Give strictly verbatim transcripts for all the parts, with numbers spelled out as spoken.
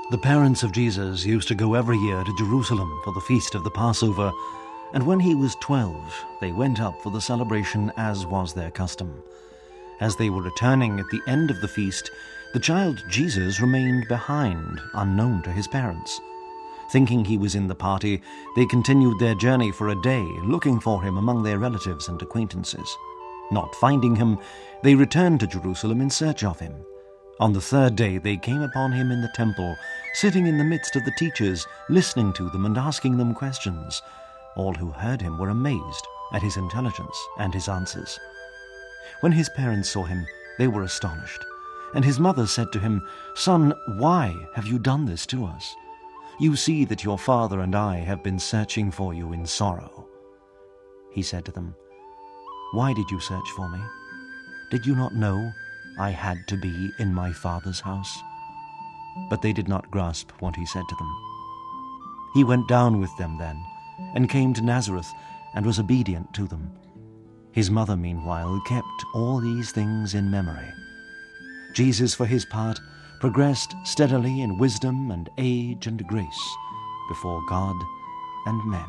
The parents of Jesus used to go every year to Jerusalem for the feast of the Passover, and when he was twelve, they went up for the celebration as was their custom. As they were returning at the end of the feast, the child Jesus remained behind, unknown to his parents. Thinking he was in the party, they continued their journey for a day, looking for him among their relatives and acquaintances. Not finding him, they returned to Jerusalem in search of him. On the third day they came upon him in the temple, sitting in the midst of the teachers, listening to them and asking them questions. All who heard him were amazed at his intelligence and his answers. When his parents saw him, they were astonished. And his mother said to him, "Son, why have you done this to us? You see that your father and I have been searching for you in sorrow." He said to them, "Why did you search for me? Did you not know I had to be in my father's house?" But they did not grasp what he said to them. He went down with them then, and came to Nazareth, and was obedient to them. His mother, meanwhile, kept all these things in memory. Jesus, for his part, progressed steadily in wisdom and age and grace before God and men.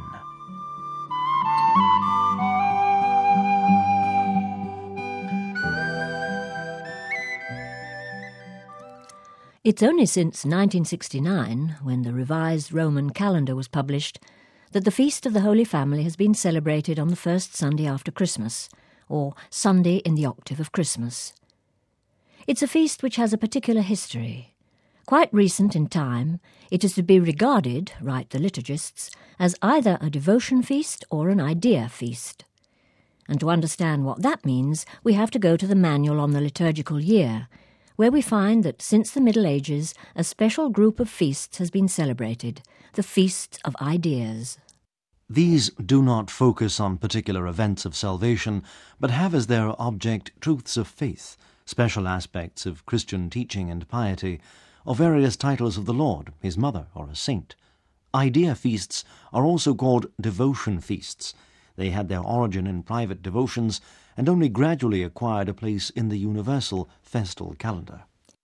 It's only since nineteen sixty-nine, when the revised Roman calendar was published, that the Feast of the Holy Family has been celebrated on the first Sunday after Christmas, or Sunday in the octave of Christmas. It's a feast which has a particular history. Quite recent in time, it is to be regarded, write the liturgists, as either a devotion feast or an idea feast. And to understand what that means, we have to go to the Manual on the Liturgical Year, where we find that since the Middle Ages, a special group of feasts has been celebrated, the Feasts of Ideas. These do not focus on particular events of salvation, but have as their object truths of faith, special aspects of Christian teaching and piety, or various titles of the Lord, his mother, or a saint. Idea feasts are also called devotion feasts. They had their origin in private devotions and only gradually acquired a place in the universal festal calendar.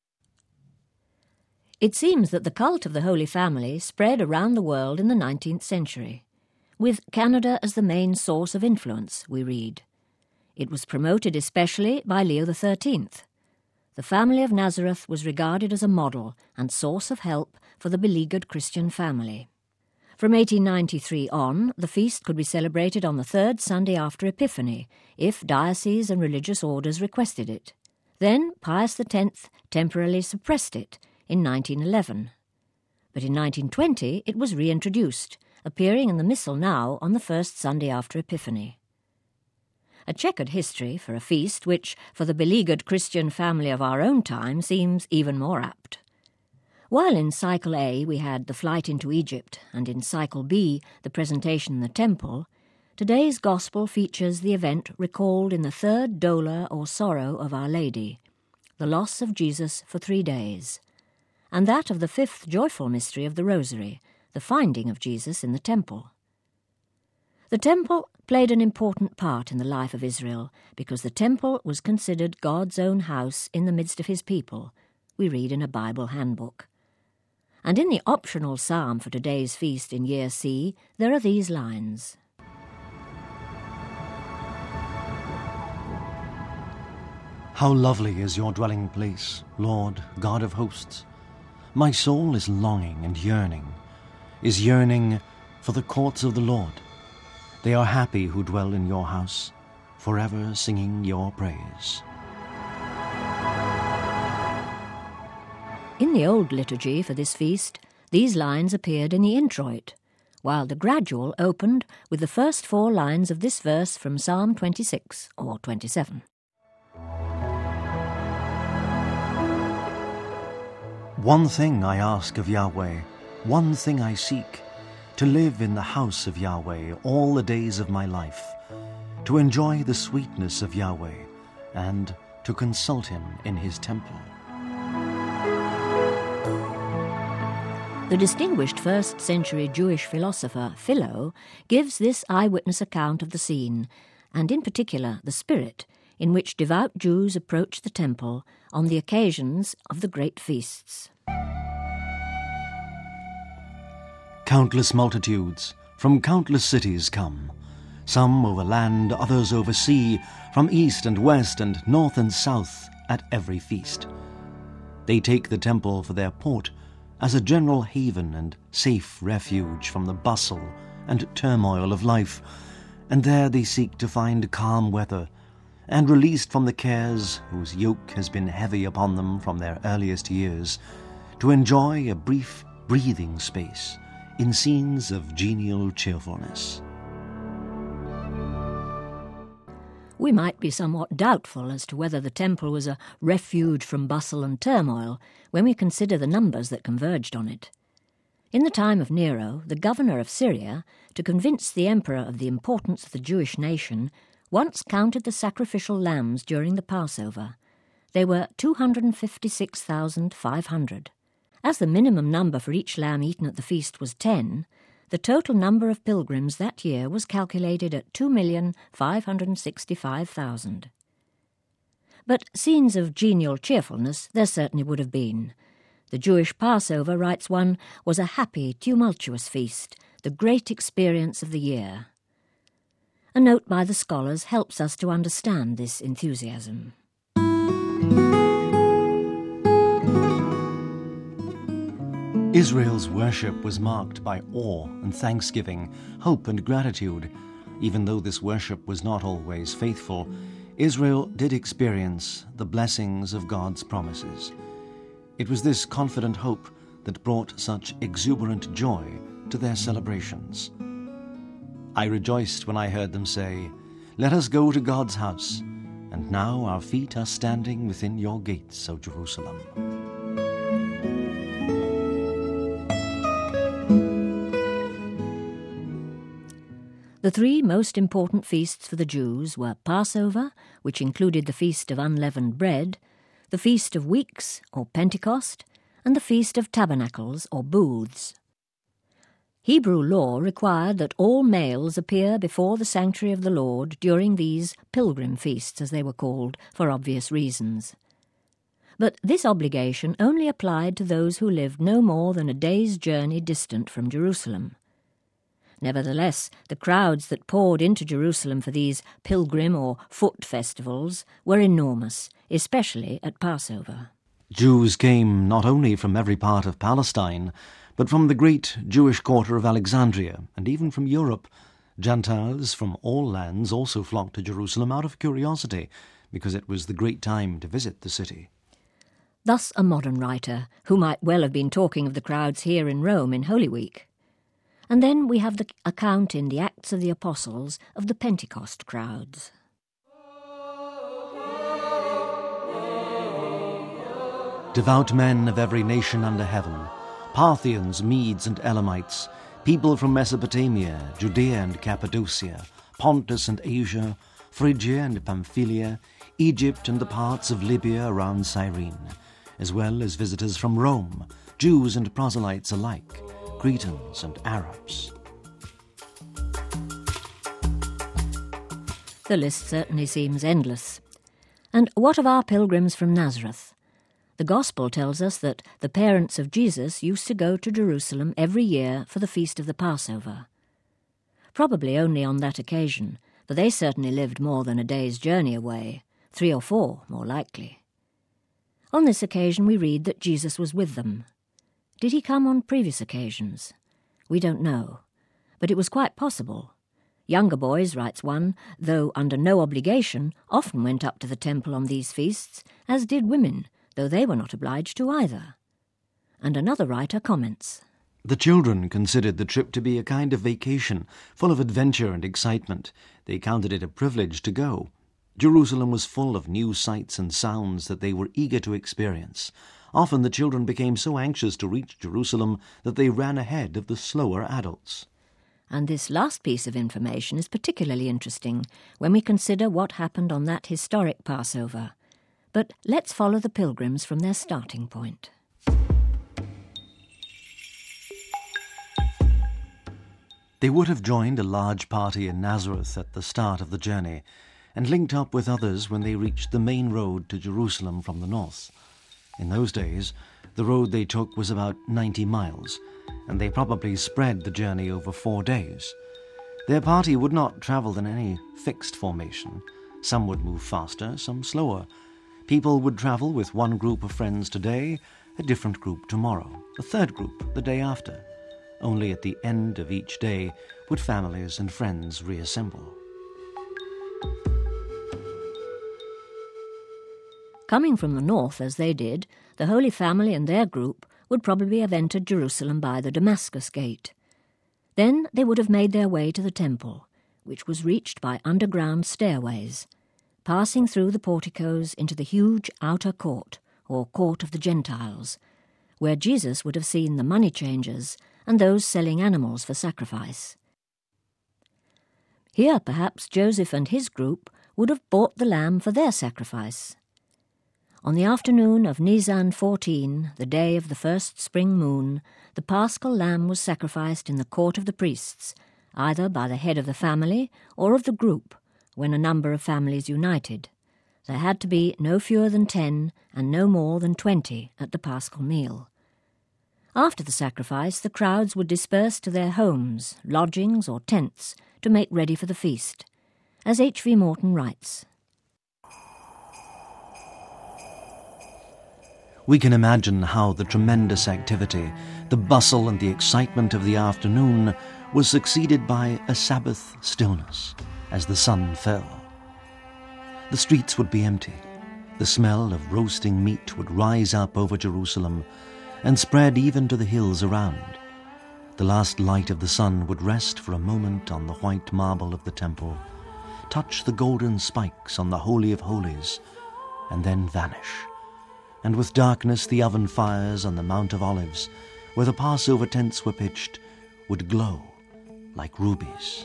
It seems that the cult of the Holy Family spread around the world in the nineteenth century, with Canada as the main source of influence, we read. It was promoted especially by Leo the thirteenth. The family of Nazareth was regarded as a model and source of help for the beleaguered Christian family. From eighteen ninety-three on, the feast could be celebrated on the third Sunday after Epiphany, if dioceses and religious orders requested it. Then Pius the tenth temporarily suppressed it in nineteen eleven. But in nineteen twenty it was reintroduced, appearing in the Missal now on the first Sunday after Epiphany. A checkered history for a feast which, for the beleaguered Christian family of our own time, seems even more apt. While in Cycle A we had the flight into Egypt, and in Cycle B the presentation in the temple, today's Gospel features the event recalled in the third dolor or sorrow of Our Lady, the loss of Jesus for three days, and that of the fifth joyful mystery of the Rosary, the finding of Jesus in the temple. The temple played an important part in the life of Israel because the temple was considered God's own house in the midst of his people, we read in a Bible handbook. And in the optional psalm for today's feast in Year C, there are these lines. How lovely is your dwelling place, Lord, God of hosts! My soul is longing and yearning, is yearning for the courts of the Lord. They are happy who dwell in your house, forever singing your praise. In the old liturgy for this feast, these lines appeared in the introit, while the gradual opened with the first four lines of this verse from Psalm twenty-six or twenty-seven. One thing I ask of Yahweh, one thing I seek, to live in the house of Yahweh all the days of my life, to enjoy the sweetness of Yahweh, and to consult him in his temple. The distinguished first-century Jewish philosopher Philo gives this eyewitness account of the scene, and in particular the spirit in which devout Jews approach the temple on the occasions of the great feasts. Countless multitudes from countless cities come, some over land, others over sea, from east and west and north and south at every feast. They take the temple for their port as a general haven and safe refuge from the bustle and turmoil of life, and there they seek to find calm weather, and released from the cares whose yoke has been heavy upon them from their earliest years, to enjoy a brief breathing space in scenes of genial cheerfulness. We might be somewhat doubtful as to whether the temple was a refuge from bustle and turmoil when we consider the numbers that converged on it. In the time of Nero, the governor of Syria, to convince the emperor of the importance of the Jewish nation, once counted the sacrificial lambs during the Passover. They were two hundred fifty-six thousand five hundred. As the minimum number for each lamb eaten at the feast was ten, the total number of pilgrims that year was calculated at two million five hundred sixty-five thousand. But scenes of genial cheerfulness there certainly would have been. The Jewish Passover, writes one, was a happy, tumultuous feast, the great experience of the year. A note by the scholars helps us to understand this enthusiasm. Israel's worship was marked by awe and thanksgiving, hope and gratitude. Even though this worship was not always faithful, Israel did experience the blessings of God's promises. It was this confident hope that brought such exuberant joy to their celebrations. I rejoiced when I heard them say, "Let us go to God's house, and now our feet are standing within your gates, O Jerusalem." The three most important feasts for the Jews were Passover, which included the Feast of Unleavened Bread, the Feast of Weeks, or Pentecost, and the Feast of Tabernacles, or Booths. Hebrew law required that all males appear before the sanctuary of the Lord during these pilgrim feasts, as they were called, for obvious reasons. But this obligation only applied to those who lived no more than a day's journey distant from Jerusalem. Nevertheless, the crowds that poured into Jerusalem for these pilgrim or foot festivals were enormous, especially at Passover. Jews came not only from every part of Palestine, but from the great Jewish quarter of Alexandria, and even from Europe. Gentiles from all lands also flocked to Jerusalem out of curiosity, because it was the great time to visit the city. Thus a modern writer, who might well have been talking of the crowds here in Rome in Holy Week. And then we have the account in the Acts of the Apostles of the Pentecost crowds. Devout men of every nation under heaven, Parthians, Medes and Elamites, people from Mesopotamia, Judea and Cappadocia, Pontus and Asia, Phrygia and Pamphylia, Egypt and the parts of Libya around Cyrene, as well as visitors from Rome, Jews and proselytes alike, Cretans and Arabs. The list certainly seems endless. And what of our pilgrims from Nazareth? The Gospel tells us that the parents of Jesus used to go to Jerusalem every year for the feast of the Passover. Probably only on that occasion, for they certainly lived more than a day's journey away, three or four more likely. On this occasion we read that Jesus was with them. Did he come on previous occasions? We don't know, but it was quite possible. Younger boys, writes one, though under no obligation, often went up to the temple on these feasts, as did women, though they were not obliged to either. And another writer comments, "The children considered the trip to be a kind of vacation, full of adventure and excitement. They counted it a privilege to go. Jerusalem was full of new sights and sounds that they were eager to experience. Often the children became so anxious to reach Jerusalem that they ran ahead of the slower adults." And this last piece of information is particularly interesting when we consider what happened on that historic Passover. But let's follow the pilgrims from their starting point. They would have joined a large party in Nazareth at the start of the journey, and linked up with others when they reached the main road to Jerusalem from the north. In those days, The road they took was about ninety miles, and they probably spread the journey over four days. Their party would not travel in any fixed formation. Some would move faster, some slower. People would travel with one group of friends today, a different group tomorrow, a third group the day after. Only at the end of each day would families and friends reassemble. Coming from the north as they did, the Holy Family and their group would probably have entered Jerusalem by the Damascus Gate. Then they would have made their way to the temple, which was reached by underground stairways, passing through the porticos into the huge outer court, or court of the Gentiles, where Jesus would have seen the money changers and those selling animals for sacrifice. Here perhaps Joseph and his group would have bought the lamb for their sacrifice. On the afternoon of Nisan fourteen, the day of the first spring moon, the paschal lamb was sacrificed in the court of the priests, either by the head of the family or of the group, when a number of families united. There had to be no fewer than ten and no more than twenty at the paschal meal. After the sacrifice, the crowds would disperse to their homes, lodgings or tents to make ready for the feast. As H V Morton writes, we can imagine how the tremendous activity, the bustle and the excitement of the afternoon was succeeded by a Sabbath stillness as the sun fell. The streets would be empty. The smell of roasting meat would rise up over Jerusalem and spread even to the hills around. The last light of the sun would rest for a moment on the white marble of the temple, touch the golden spikes on the Holy of Holies, and then vanish. And with darkness the oven fires on the Mount of Olives, where the Passover tents were pitched, would glow like rubies.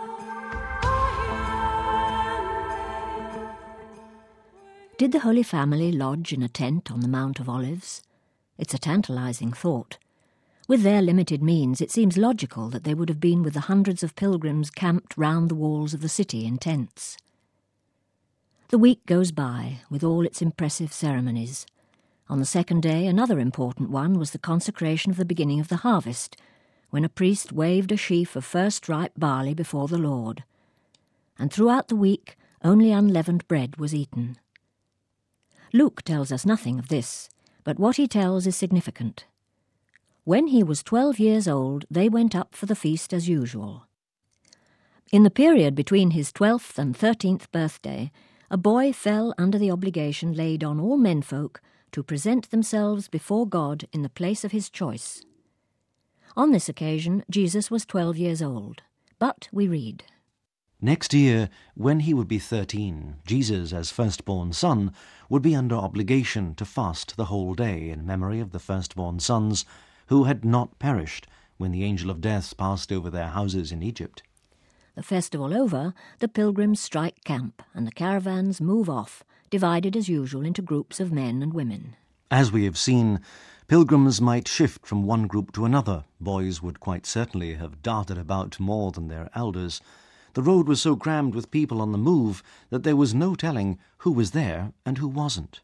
Did the Holy Family lodge in a tent on the Mount of Olives? It's a tantalizing thought. With their limited means, it seems logical that they would have been with the hundreds of pilgrims camped round the walls of the city in tents. The week goes by, with all its impressive ceremonies. On the second day, another important one was the consecration of the beginning of the harvest, when a priest waved a sheaf of first-ripe barley before the Lord. And throughout the week, only unleavened bread was eaten. Luke tells us nothing of this, but what he tells is significant. When he was twelve years old, they went up for the feast as usual. In the period between his twelfth and thirteenth birthday, a boy fell under the obligation laid on all menfolk to present themselves before God in the place of his choice. On this occasion, Jesus was twelve years old, but we read, Next year, when he would be thirteen, Jesus, as firstborn son, would be under obligation to fast the whole day in memory of the firstborn sons who had not perished when the angel of death passed over their houses in Egypt. The festival over, the pilgrims strike camp and the caravans move off, divided as usual into groups of men and women. As we have seen, pilgrims might shift from one group to another. Boys would quite certainly have darted about more than their elders. The road was so crammed with people on the move that there was no telling who was there and who wasn't.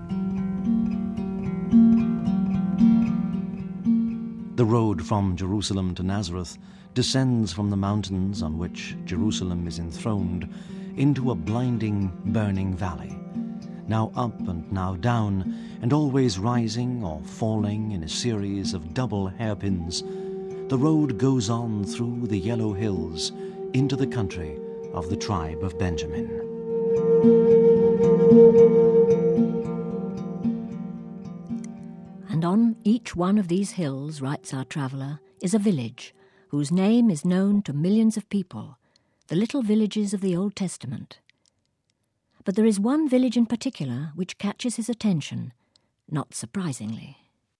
The road from Jerusalem to Nazareth descends from the mountains on which Jerusalem is enthroned into a blinding, burning valley, now up and now down, and always rising or falling in a series of double hairpins. The road goes on through the yellow hills into the country of the tribe of Benjamin. And on each one of these hills, writes our traveller, is a village whose name is known to millions of people, the little villages of the Old Testament. But there is one village in particular which catches his attention, not surprisingly.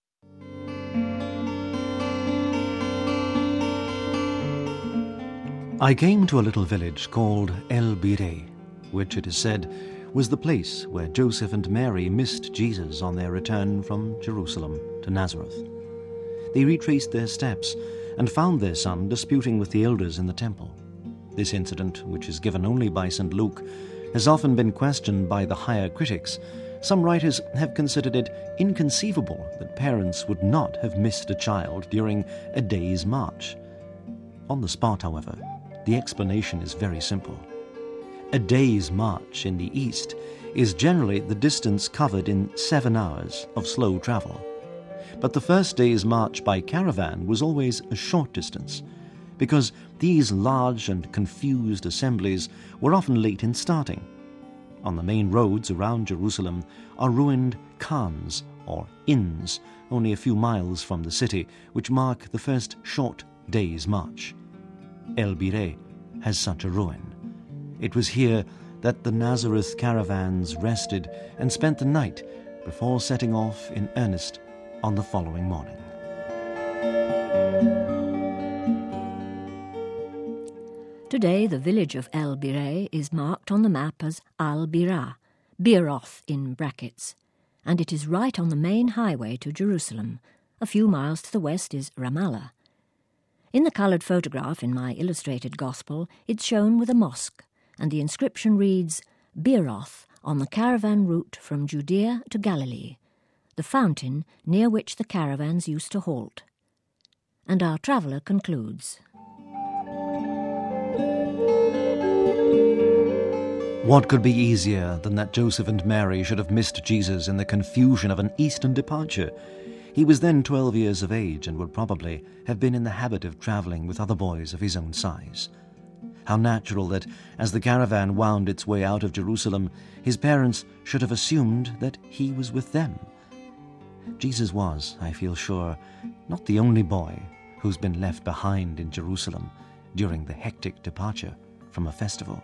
I came to a little village called El Bireh, which it is said was the place where Joseph and Mary missed Jesus on their return from Jerusalem to Nazareth. They retraced their steps and found their son disputing with the elders in the temple. This incident, which is given only by Saint Luke, has often been questioned by the higher critics, Some writers have considered it inconceivable that parents would not have missed a child during a day's march. On the spot, however, the explanation is very simple. A day's march in the East is generally the distance covered in seven hours of slow travel. But the first day's march by caravan was always a short distance, because these large and confused assemblies were often late in starting. On the main roads around Jerusalem are ruined khans, or inns, only a few miles from the city, which mark the first short day's march. El Bireh has such a ruin. It was here that the Nazareth caravans rested and spent the night before setting off in earnest on the following morning. Today, the village of El Bireh is marked on the map as Al-Birah, Beeroth in brackets, and it is right on the main highway to Jerusalem. A few miles to the west is Ramallah. In the coloured photograph in my illustrated gospel, it's shown with a mosque, and the inscription reads, Beeroth, on the caravan route from Judea to Galilee, the fountain near which the caravans used to halt. And our traveller concludes, what could be easier than that Joseph and Mary should have missed Jesus in the confusion of an eastern departure? He was then twelve years of age and would probably have been in the habit of travelling with other boys of his own size. How natural that, as the caravan wound its way out of Jerusalem, his parents should have assumed that he was with them. Jesus was, I feel sure, not the only boy who's been left behind in Jerusalem during the hectic departure from a festival.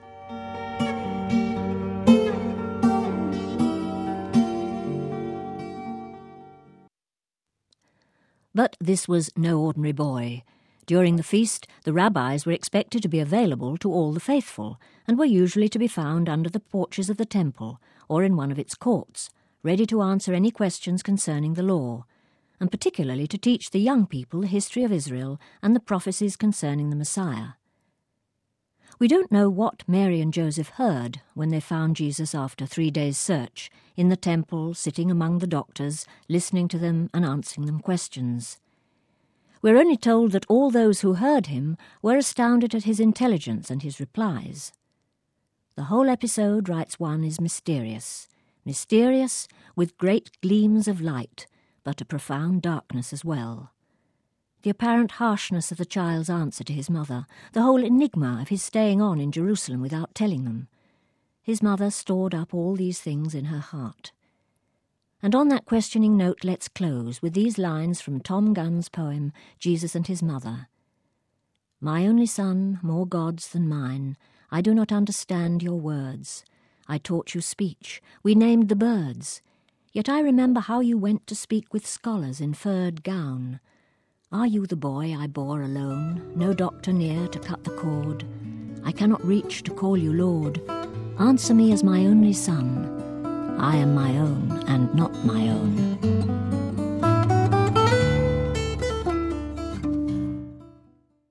But this was no ordinary boy. During the feast, the rabbis were expected to be available to all the faithful, and were usually to be found under the porches of the temple, or in one of its courts, ready to answer any questions concerning the law, and particularly to teach the young people the history of Israel and the prophecies concerning the Messiah. We don't know what Mary and Joseph heard when they found Jesus after three days' search, in the temple, sitting among the doctors, listening to them and answering them questions. We're only told that all those who heard him were astounded at his intelligence and his replies. The whole episode, writes one, is mysterious. Mysterious, with great gleams of light, but a profound darkness as well. The apparent harshness of the child's answer to his mother, the whole enigma of his staying on in Jerusalem without telling them. His mother stored up all these things in her heart. And on that questioning note, let's close with these lines from Tom Gunn's poem, Jesus and His Mother. My only son, more gods than mine, I do not understand your words. I taught you speech, we named the birds. Yet I remember how you went to speak with scholars in furred gown. Are you the boy I bore alone, no doctor near to cut the cord? I cannot reach to call you Lord. Answer me as my only son. I am my own and not my own.